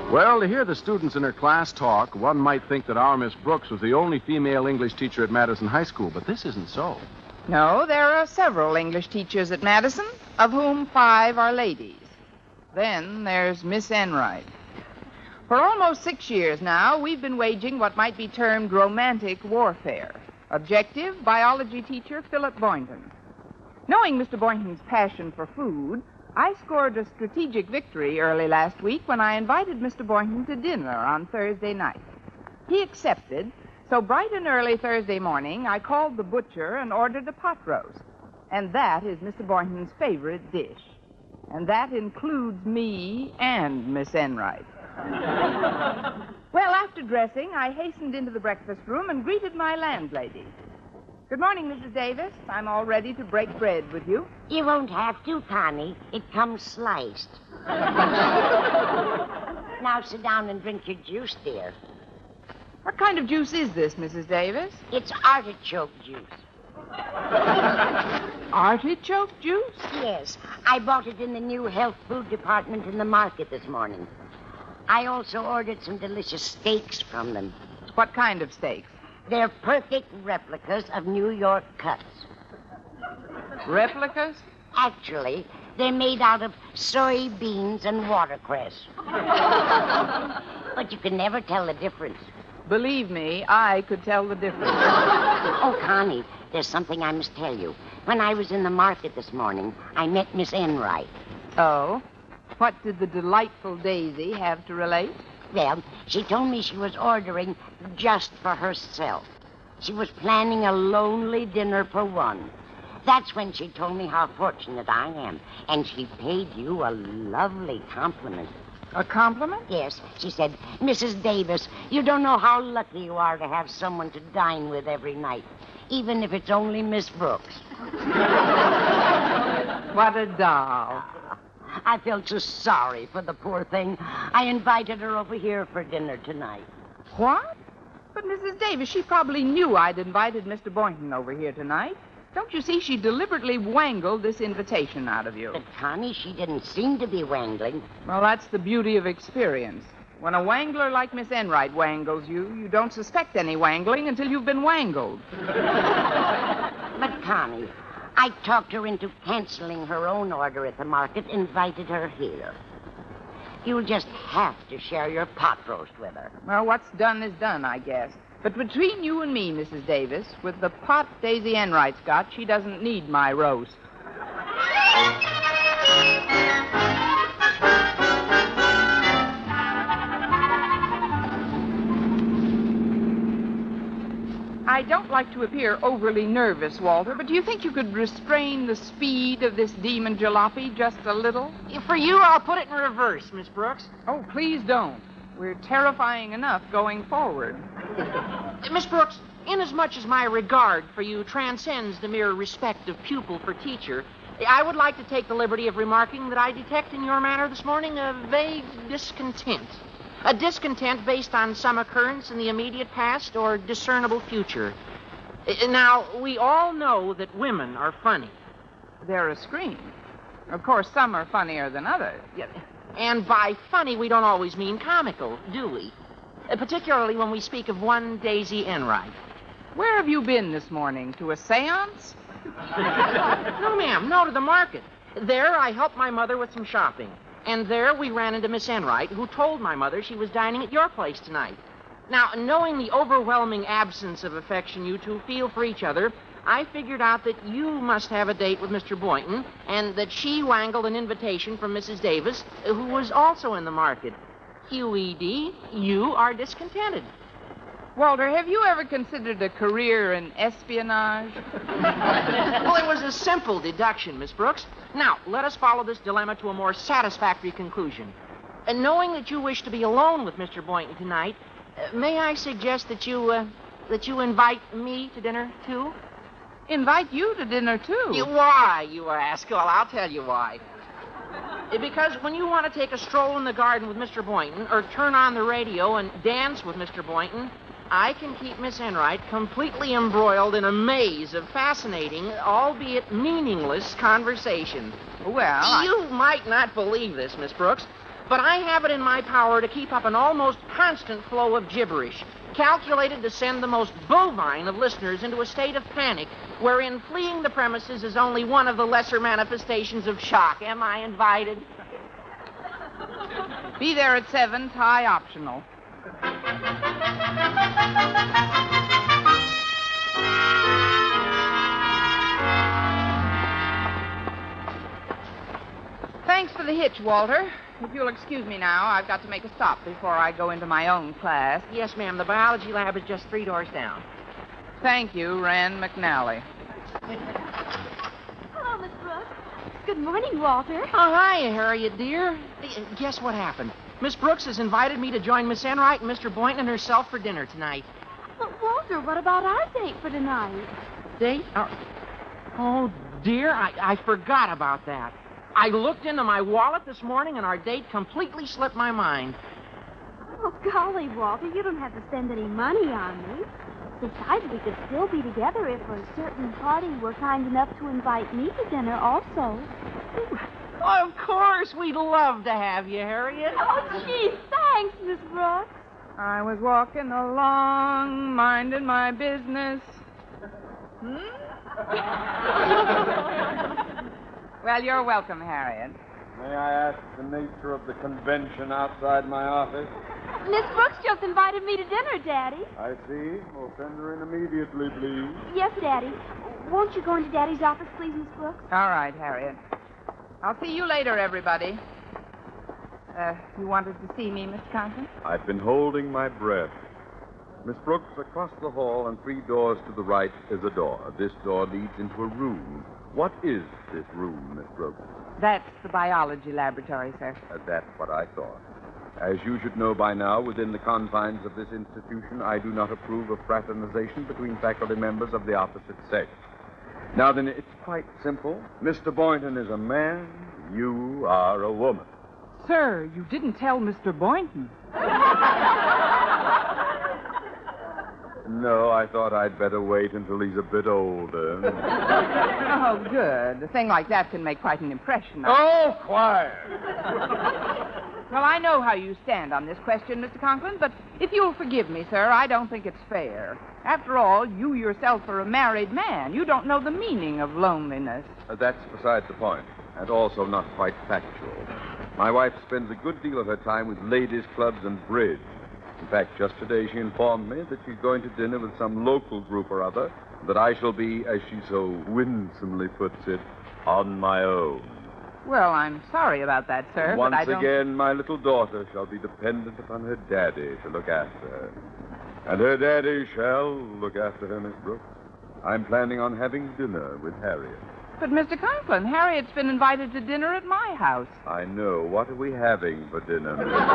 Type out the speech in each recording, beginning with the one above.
Well, to hear the students in her class talk, one might think that our Miss Brooks was the only female English teacher at Madison High School, but this isn't so. No, there are several English teachers at Madison, of whom 5 are ladies. Then there's Miss Enright. For almost 6 years now, we've been waging what might be termed romantic warfare. Objective, biology teacher Philip Boynton. Knowing Mr. Boynton's passion for food, I scored a strategic victory early last week when I invited Mr. Boynton to dinner on Thursday night. He accepted, so bright and early Thursday morning, I called the butcher and ordered a pot roast. And that is Mr. Boynton's favorite dish. And that includes me and Miss Enright. Well, after dressing, I hastened into the breakfast room and greeted my landlady. Good morning, Mrs. Davis. I'm all ready to break bread with you. You won't have to, Connie. It comes sliced. Now sit down and drink your juice, dear. What kind of juice is this, Mrs. Davis? It's artichoke juice. Artichoke juice? Yes. I bought it in the new health food department in the market this morning. I also ordered some delicious steaks from them. What kind of steaks? They're perfect replicas of New York cuts. Replicas? Actually, they're made out of soybeans and watercress. But you can never tell the difference. Believe me, I could tell the difference. Oh, Connie, there's something I must tell you. When I was in the market this morning, I met Miss Enright. Oh? What did the delightful Daisy have to relate? Well, she told me she was ordering just for herself. She was planning a lonely dinner for one. That's when she told me how fortunate I am. And she paid you a lovely compliment. A compliment? Yes. She said, Mrs. Davis, you don't know how lucky you are to have someone to dine with every night, even if it's only Miss Brooks. What a doll. I felt so sorry for the poor thing. I invited her over here for dinner tonight. What? But, Mrs. Davis, she probably knew I'd invited Mr. Boynton over here tonight. Don't you see, she deliberately wangled this invitation out of you. But, Connie, she didn't seem to be wangling. Well, that's the beauty of experience. When a wangler like Miss Enright wangles you, you don't suspect any wangling until you've been wangled. But, Connie, I talked her into canceling her own order at the market, invited her here. You'll just have to share your pot roast with her. Well, what's done is done, I guess. But between you and me, Mrs. Davis, with the pot Daisy Enright's got, she doesn't need my roast. I don't like to appear overly nervous, Walter, but do you think you could restrain the speed of this demon jalopy just a little? For you, I'll put it in reverse, Miss Brooks. Oh, please don't. We're terrifying enough going forward. Miss Brooks, inasmuch as my regard for you transcends the mere respect of pupil for teacher, I would like to take the liberty of remarking that I detect in your manner this morning a vague discontent. A discontent based on some occurrence in the immediate past or discernible future. Now, we all know that women are funny. They're a scream. Of course, some are funnier than others. And by funny, we don't always mean comical, do we? Particularly when we speak of one Daisy Enright. Where have you been this morning? To a seance? No, ma'am. No, to the market. There, I helped my mother with some shopping. And there we ran into Miss Enright, who told my mother she was dining at your place tonight. Now, knowing the overwhelming absence of affection you two feel for each other, I figured out that you must have a date with Mr. Boynton, and that she wangled an invitation from Mrs. Davis, who was also in the market. QED, you are discontented. Walter, have you ever considered a career in espionage? Well, it was a simple deduction, Miss Brooks. Now, let us follow this dilemma to a more satisfactory conclusion. And knowing that you wish to be alone with Mr. Boynton tonight, may I suggest that you invite me to dinner, too? Invite you to dinner, too? Why, you ask? Well, I'll tell you why. Because when you want to take a stroll in the garden with Mr. Boynton, or turn on the radio and dance with Mr. Boynton, I can keep Miss Enright completely embroiled in a maze of fascinating, albeit meaningless, conversation. Well, You might not believe this, Miss Brooks, but I have it in my power to keep up an almost constant flow of gibberish, calculated to send the most bovine of listeners into a state of panic, wherein fleeing the premises is only one of the lesser manifestations of shock. Am I invited? Be there at 7, tie optional. Thanks for the hitch, Walter. If you'll excuse me now, I've got to make a stop before I go into my own class. Yes, ma'am. The biology lab is just 3 doors down. Thank you, Rand McNally. Hello, Miss Brooks. Good morning, Walter. Oh, hiya, Harriet, dear. Guess what happened? Miss Brooks has invited me to join Miss Enright and Mr. Boynton and herself for dinner tonight. But, Walter, what about our date for tonight? Date? Oh, dear, I forgot about that. I looked into my wallet this morning, and our date completely slipped my mind. Oh, golly, Walter, you don't have to spend any money on me. Besides, we could still be together if a certain party were kind enough to invite me to dinner also. Oh, of course, we'd love to have you, Harriet. Oh, gee, thanks, Miss Brooks. I was walking along, minding my business. Well, you're welcome, Harriet. May I ask the nature of the convention outside my office? Miss Brooks just invited me to dinner, Daddy. I see. Well, send her in immediately, please. Yes, Daddy. Won't you go into Daddy's office, please, Miss Brooks? All right, Harriet. I'll see you later, everybody. You wanted to see me, Miss Conklin? I've been holding my breath. Miss Brooks, across the hall and 3 doors to the right is a door. This door leads into a room. What is this room, Miss Brooks? That's the biology laboratory, sir. That's what I thought. As you should know by now, within the confines of this institution, I do not approve of fraternization between faculty members of the opposite sex. Now, then, it's quite simple. Mr. Boynton is a man. You are a woman. Sir, you didn't tell Mr. Boynton. No, I thought I'd better wait until he's a bit older. Oh, good. A thing like that can make quite an impression. Oh, quiet! Well, I know how you stand on this question, Mr. Conklin, but if you'll forgive me, sir, I don't think it's fair. After all, you yourself are a married man. You don't know the meaning of loneliness. That's beside the point, and also not quite factual. My wife spends a good deal of her time with ladies' clubs and bridge. In fact, just today she informed me that she's going to dinner with some local group or other, that I shall be, as she so winsomely puts it, on my own. Well, I'm sorry about that, sir, Once but I don't... again, my little daughter shall be dependent upon her daddy to look after her. And her daddy shall look after her, Miss Brooks. I'm planning on having dinner with Harriet. But, Mr. Conklin, Harriet's been invited to dinner at my house. I know. What are we having for dinner, Miss Brooks?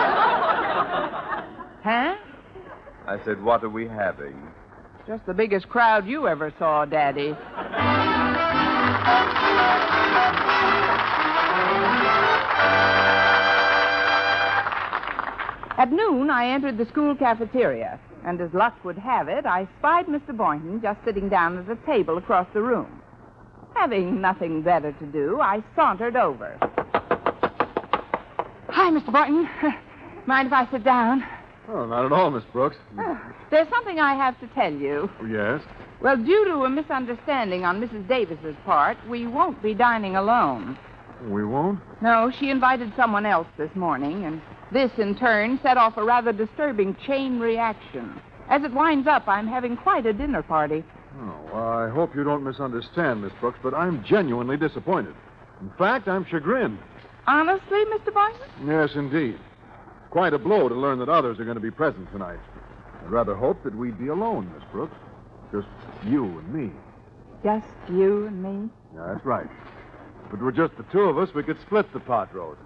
Huh? I said, what are we having? Just the biggest crowd you ever saw, Daddy. At noon, I entered the school cafeteria, and as luck would have it, I spied Mr. Boynton just sitting down at a table across the room. Having nothing better to do, I sauntered over. Hi, Mr. Boynton. Mind if I sit down? Oh, not at all, Miss Brooks. There's something I have to tell you. Yes? Well, due to a misunderstanding on Mrs. Davis's part, we won't be dining alone. We won't? No, she invited someone else this morning, and this, in turn, set off a rather disturbing chain reaction. As it winds up, I'm having quite a dinner party. Oh, well, I hope you don't misunderstand, Miss Brooks, but I'm genuinely disappointed. In fact, I'm chagrined. Honestly, Mr. Boynton? Yes, indeed. Quite a blow to learn that others are going to be present tonight. I'd rather hope that we'd be alone, Miss Brooks. Just you and me. Just you and me? Yeah, that's right. If it were just the 2 of us, we could split the pot roast.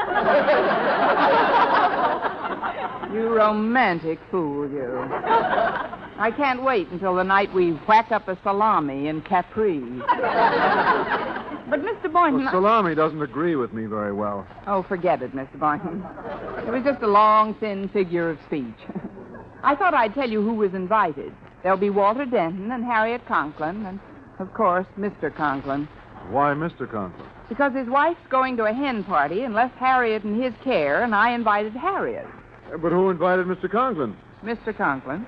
You romantic fool, you. I can't wait until the night we whack up a salami in Capri. But, Mr. Boynton... Well, salami doesn't agree with me very well. Oh, forget it, Mr. Boynton. It was just a long, thin figure of speech. I thought I'd tell you who was invited. There'll be Walter Denton and Harriet Conklin and, of course, Mr. Conklin. Why Mr. Conklin? Because his wife's going to a hen party and left Harriet in his care, and I invited Harriet. But who invited Mr. Conklin? Mr. Conklin.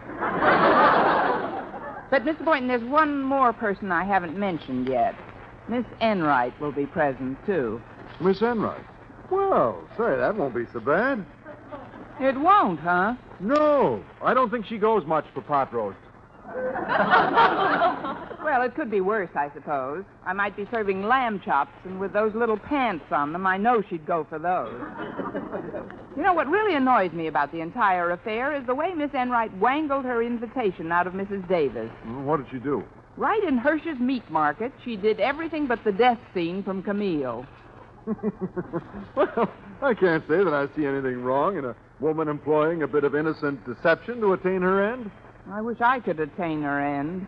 But, Mr. Boynton, there's one more person I haven't mentioned yet. Miss Enright will be present, too. Miss Enright? Well, say, that won't be so bad. It won't, huh? No, I don't think she goes much for pot roast. Well, it could be worse, I suppose. I might be serving lamb chops, and with those little pants on them, I know she'd go for those. You know, what really annoys me about the entire affair is the way Miss Enright wangled her invitation out of Mrs. Davis. Well, what did she do? Right in Hirsch's meat market, she did everything but the death scene from Camille. Well, I can't say that I see anything wrong in a woman employing a bit of innocent deception to attain her end. I wish I could attain her end.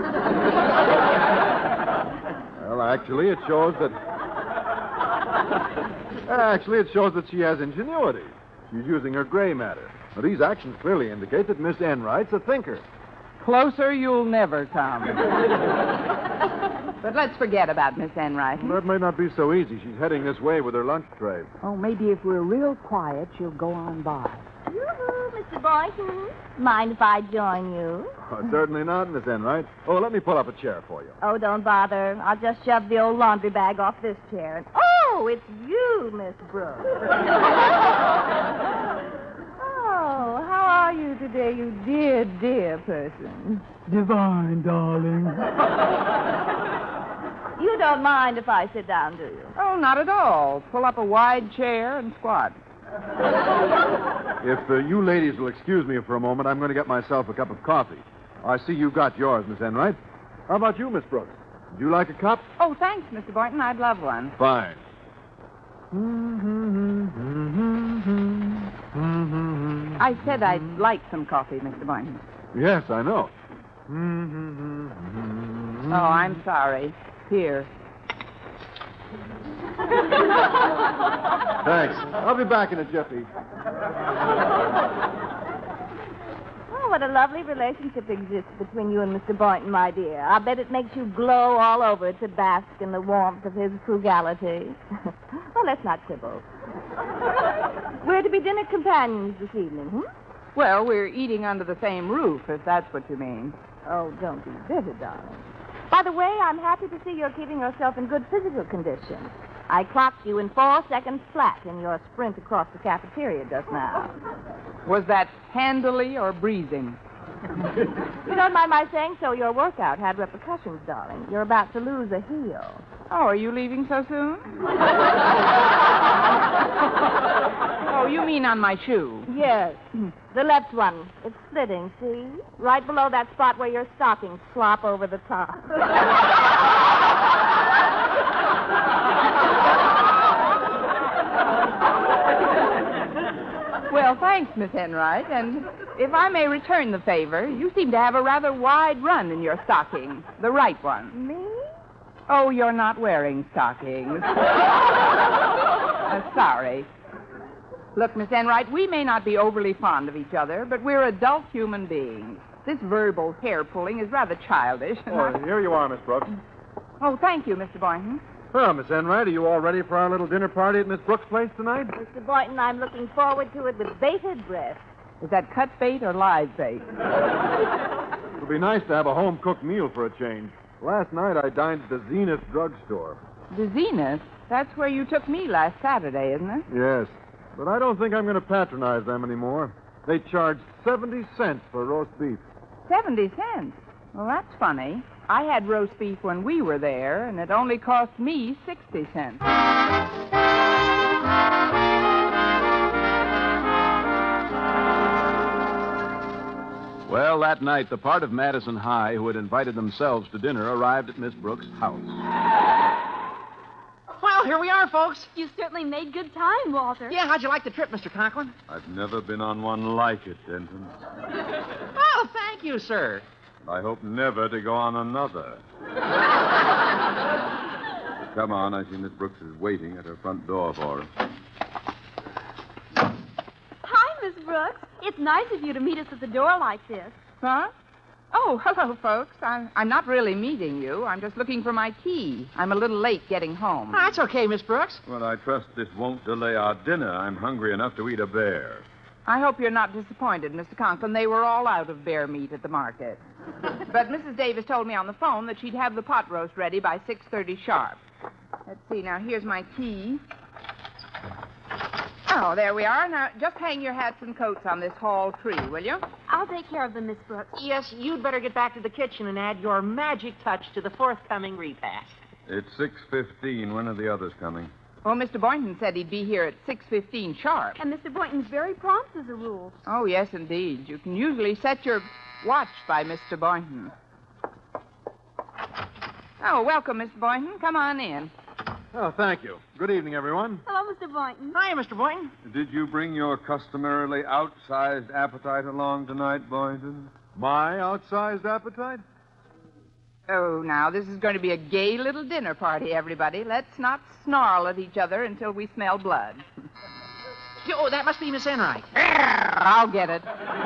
Well, actually, it shows that... she has ingenuity. She's using her gray matter. Now, these actions clearly indicate that Miss Enright's a thinker. Closer you'll never come. But let's forget about Miss Enright. That may not be so easy. She's heading this way with her lunch tray. Oh, maybe if we're real quiet, she'll go on by. Yoo-hoo, Mr. Boynton. Mind if I join you? Oh, certainly not, Miss Enright. Oh, let me pull up a chair for you. Oh, don't bother. I'll just shove the old laundry bag off this chair. And... Oh, it's you, Miss Brooks. Oh, how are you today, you dear, dear person? Divine, darling. You don't mind if I sit down, do you? Oh, not at all. Pull up a wide chair and squat. If you ladies will excuse me for a moment, I'm going to get myself a cup of coffee. I see you got yours, Miss Enright. How about you, Miss Brooks? Would you like a cup? Oh, thanks, Mr. Boynton. I'd love one. Fine. I said I'd like some coffee, Mr. Boynton. Yes, I know. Oh, I'm sorry. Here. Thanks. I'll be back in a jiffy. Oh, what a lovely relationship exists between you and Mr. Boynton, my dear. I bet it makes you glow all over to bask in the warmth of his frugality. Well, let's not quibble. We're to be dinner companions this evening, hmm? Well, we're eating under the same roof, if that's what you mean. Oh, don't be bitter, darling. By the way, I'm happy to see you're keeping yourself in good physical condition. I clocked you in 4 seconds flat in your sprint across the cafeteria just now. Was that handily or breezing? You don't mind my saying so, your workout had repercussions, darling. You're about to lose a heel. Oh, are you leaving so soon? Oh, you mean on my shoe? Yes, the left one. It's splitting, see? Right below that spot where your stockings slop over the top. Well, thanks, Miss Enright. And if I may return the favor, you seem to have a rather wide run in your stockings. The right one. Me? Oh, you're not wearing stockings. Sorry. Look, Miss Enright, we may not be overly fond of each other, but we're adult human beings. This verbal hair-pulling is rather childish. Oh, here you are, Miss Brooks. Oh, thank you, Mr. Boynton. Well, Miss Enright, are you all ready for our little dinner party at Miss Brooks' place tonight? Mr. Boynton, I'm looking forward to it with bated breath. Is that cut bait or live bait? It'll be nice to have a home-cooked meal for a change. Last night I dined at the Zenith drugstore. The Zenith? That's where you took me last Saturday, isn't it? Yes, but I don't think I'm going to patronize them anymore. They charge 70 cents for roast beef. 70 cents? Well, that's funny. I had roast beef when we were there, and it only cost me 60 cents. Well, that night, the part of Madison High who had invited themselves to dinner arrived at Miss Brooks' house. Well, here we are, folks. You certainly made good time, Walter. Yeah, how'd you like the trip, Mr. Conklin? I've never been on one like it, Denton. Oh, thank you, sir. I hope never to go on another. Come on, I see Miss Brooks is waiting at her front door for her. Hi, Miss Brooks. It's nice of you to meet us at the door like this. Huh? Oh, Oh, hello, folks. I'm not really meeting you. I'm just looking for my key. I'm a little late getting home. That's okay, Miss Brooks. Well, I trust this won't delay our dinner. I'm hungry enough to eat a bear. I hope you're not disappointed, Mr. Conklin. They were all out of bear meat at the market. But Mrs. Davis told me on the phone that she'd have the pot roast ready by 6:30 sharp. Let's see. Now, here's my key. Oh, there we are. Now, just hang your hats and coats on this hall tree, will you? I'll take care of them, Miss Brooks. Yes, you'd better get back to the kitchen and add your magic touch to the forthcoming repast. It's 6:15. When are the others coming? Well, Mr. Boynton said he'd be here at 6:15 sharp. And Mr. Boynton's very prompt as a rule. Oh, yes, indeed. You can usually set your watch by Mr. Boynton. Oh, welcome, Mr. Boynton. Come on in. Oh, thank you. Good evening, everyone. Hello, Mr. Boynton. Hi, Mr. Boynton. Did you bring your customarily outsized appetite along tonight, Boynton? My outsized appetite? Oh, now, this is going to be a gay little dinner party, everybody. Let's not snarl at each other until we smell blood. Oh, that must be Miss Enright. I'll get it.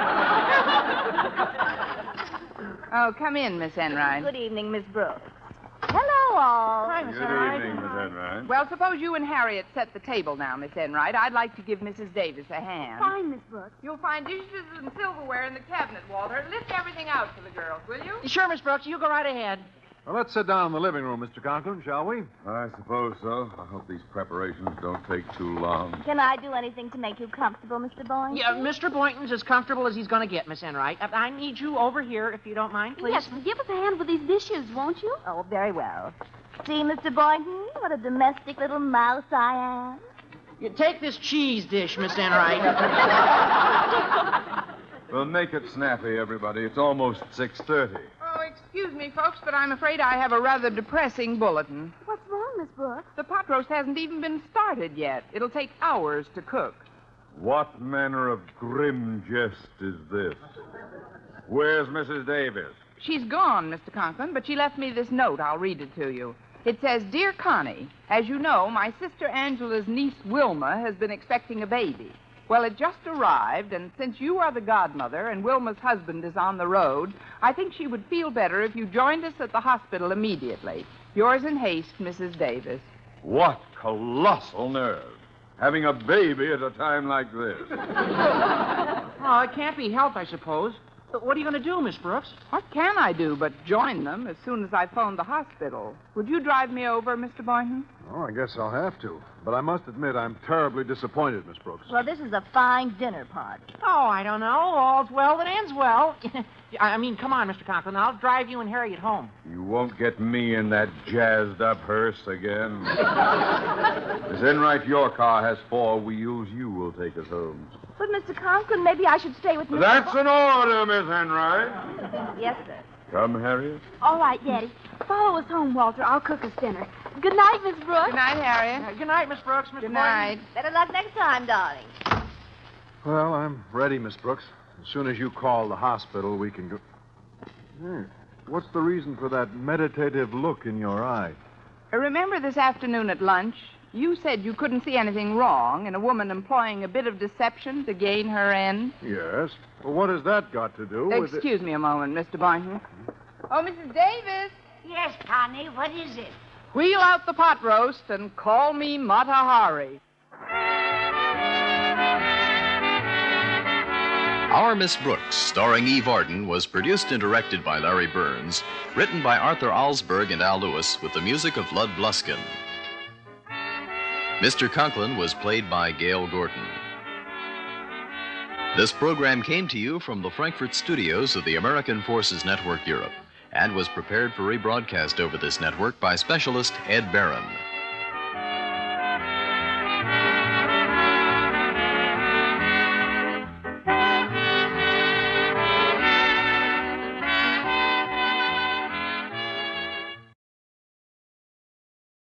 Oh, come in, Miss Enright. Good evening, Miss Brooks. Hello, all. Hi, Miss Good Enright. evening, Miss Enright. Well, suppose you and Harriet set the table now, Miss Enright. I'd like to give Mrs. Davis a hand. Fine, Miss Brooks. You'll find dishes and silverware in the cabinet, Walter. Lift everything out for the girls, will you? Sure, Miss Brooks. You go right ahead. Well, let's sit down in the living room, Mr. Conklin, shall we? I suppose so. I hope these preparations don't take too long. Can I do anything to make you comfortable, Mr. Boynton? Yeah, Mr. Boynton's as comfortable as he's going to get, Miss Enright. I need you over here, if you don't mind, please. Yes, give us a hand with these dishes, won't you? Oh, very well. See, Mr. Boynton, what a domestic little mouse I am. You take this cheese dish, Miss Enright. Well, make it snappy, everybody. It's almost 6:30. Oh, excuse me, folks, but I'm afraid I have a rather depressing bulletin. What's wrong, Miss Brooks? The pot roast hasn't even been started yet. It'll take hours to cook. What manner of grim jest is this? Where's Mrs. Davis? She's gone, Mr. Conklin, but she left me this note. I'll read it to you. It says, Dear Connie, as you know, my sister Angela's niece Wilma has been expecting a baby. Well, it just arrived, and since you are the godmother and Wilma's husband is on the road, I think she would feel better if you joined us at the hospital immediately. Yours in haste, Mrs. Davis. What colossal nerve. Having a baby at a time like this. Oh, it can't be helped, I suppose. But what are you going to do, Miss Brooks? What can I do but join them as soon as I phone the hospital? Would you drive me over, Mr. Boynton? Oh, I guess I'll have to. But I must admit I'm terribly disappointed, Miss Brooks. Well, this is a fine dinner party. Oh, I don't know. All's well that ends well. I mean, come on, Mr. Conklin. I'll drive you and Harriet home. You won't get me in that jazzed-up hearse again. Miss Enright, your car has 4 wheels. You will take us home. But, Mr. Conklin, maybe I should stay with Mr. That's an order, Miss Enright. Yes, sir. Come, Harriet. All right, Daddy. Follow us home, Walter. I'll cook us dinner. Good night, Miss Brooks. Good night, Harriet. Good night, Miss Brooks, Mr. Good Boynton. night. Better luck next time, darling. Well, I'm ready, Miss Brooks. As soon as you call the hospital, we can go. Hey, what's the reason for that meditative look in your eye? Remember this afternoon at lunch? You said you couldn't see anything wrong in a woman employing a bit of deception to gain her end. Yes. Well, what has that got to do with it? Excuse me a moment, Mr. Boynton. Oh, Mrs. Davis, Yes, Connie, what is it? wheel out the pot roast and call me Mata Hari. Our Miss Brooks, starring Eve Arden, was produced and directed by Larry Burns, written by Arthur Alsberg and Al Lewis, with the music of Lud Bluskin. Mr. Conklin was played by Gail Gordon. This program came to you from the Frankfurt studios of the American Forces Network Europe and was prepared for rebroadcast over this network by specialist Ed Barron.